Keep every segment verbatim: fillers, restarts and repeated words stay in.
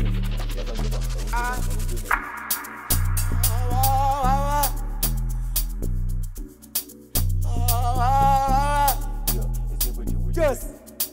Yes.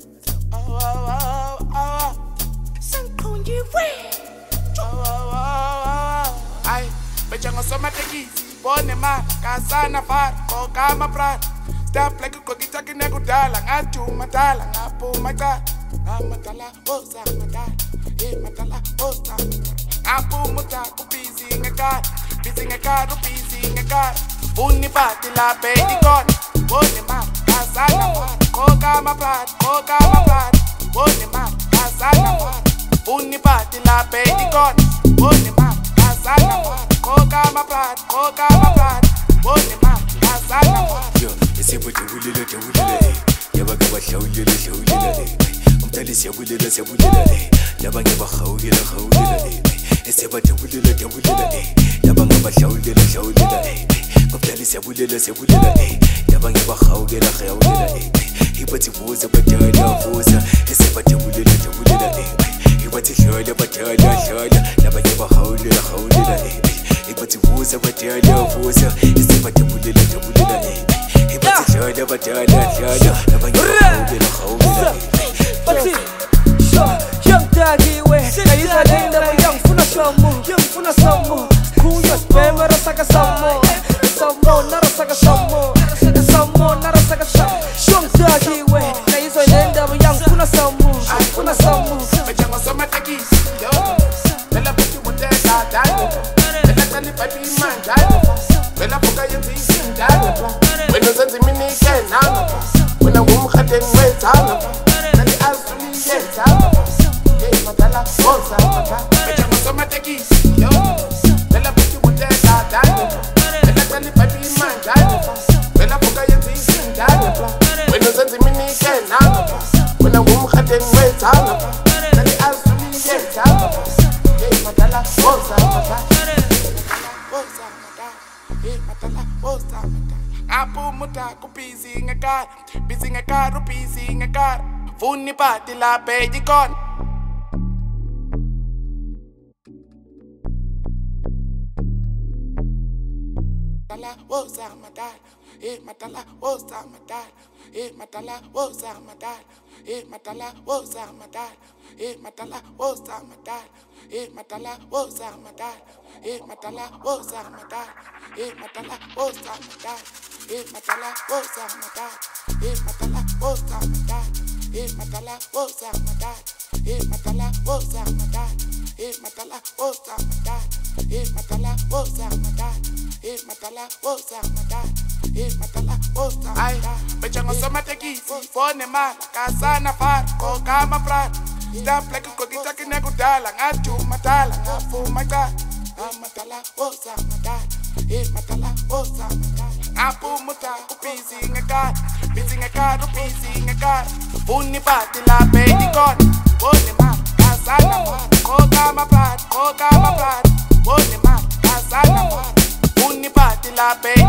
Ay, bechango soma tekisi, bone ma, kasana far, koka maprat. Stop like a cookie talking a good dollar, I do matala, I pull my god. I'm matala, osa matala, eh matala, osa. I pull mutaku, busy in a car, busy in a car, busy in a car. Bunny party la baby gone, bone ma, kasana far, koka maprat, koka maprat. Bone ma, kasana far, bunny party la baby gone, bone ma. Koka maprat, koka maprat, bone ma, kasana far. Yo, isipho jabulile jabulile, yabaga bahlawulile hlawulile. Umdali siyabulela siyabulela, yabanga bahawulile hawulile. Isipho jabulile jabulile, yabanga bahlawulile hlawulile. Umdali siyabulela siyabulela, yabanga bahawulile hawulile. Ibathi vuza badala vuza, isipho jabulile jabulile. Ibathi hlala badala hlala, yabanga bahawulile hawulile. Ibathi vuza badala vuza, isipho jabulile jabulile. Ibathi hlala badala hlala, yabanga bahawulile hawulile. Bathi, young doggy we, kayisa lenda mo young funa samo, young funa samo. Kuya spema rasaka samo, samo nara saka samo, samo nara saka samo. Young doggy we, kayisa lenda mo young funa samo, funa samo. Bechango soma tekisi, yo. Bella puti muteka dale, bella tani papi manjale. Bella puka yenzi sindale, wena zenzi mini kenana, wena ngumkhate ngwezana. Bechango soma tekisi, yo. Bella puti muteka dale, bella tani papi manjale. Bella puka yenzi sindale, wena zenzi mini kenana, wena ngumkhate ngwezana. Nani azuli yezana, hey matala oza matala, oza matala, hey matala oza matala. Apu mutaku busy in a car, busy in a car, busy in a car. Funny party la baby gone. Matala oza matala, hey matala oza matala, hey matala oza matala, hey matala oza matala, hey matala oza matala, hey matala oza matala, hey matala oza matala, hey matala oza matala, hey matala oza matala, hey matala oza matala, hey matala oza matala, hey matala oza matala, hey matala oza matala, hey matala oza matala, hey matala oza matala, hey matala oza matala. Ay, bechango soma tekisi, bone ma, kasana far, koka maprat. Stop like a cookie talking a good dollar, I do matala, I fool my god. I'm matala oza matala, hey matala oza matala. I pull mutaku busy in a car, busy in a car, busy in a car. Bunny party la baby gone, bone ma, kasana far, koka maprat, koka maprat. Bone ma, kasana far, bunny party la baby.